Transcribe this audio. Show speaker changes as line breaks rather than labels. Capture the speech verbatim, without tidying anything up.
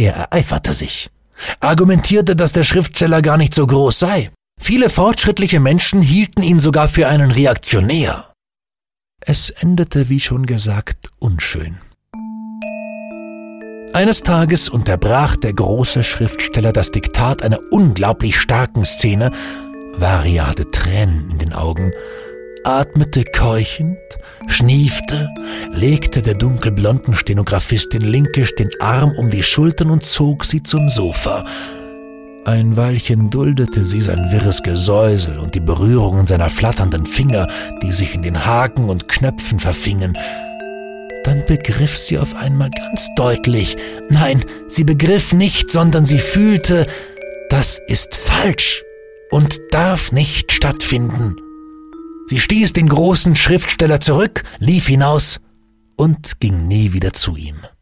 Er ereiferte sich, argumentierte, dass der Schriftsteller gar nicht so groß sei. Viele fortschrittliche Menschen hielten ihn sogar für einen Reaktionär. Es endete, wie schon gesagt, unschön. Eines Tages unterbrach der große Schriftsteller das Diktat einer unglaublich starken Szene. Varia hatte Tränen in den Augen, atmete keuchend, schniefte, legte der dunkelblonden Stenografistin linkisch den Arm um die Schultern und zog sie zum Sofa. Ein Weilchen duldete sie sein wirres Gesäusel und die Berührungen seiner flatternden Finger, die sich in den Haken und Knöpfen verfingen. Dann begriff sie auf einmal ganz deutlich, nein, sie begriff nicht, sondern sie fühlte, das ist falsch und darf nicht stattfinden. Sie stieß den großen Schriftsteller zurück, lief hinaus und ging nie wieder zu ihm.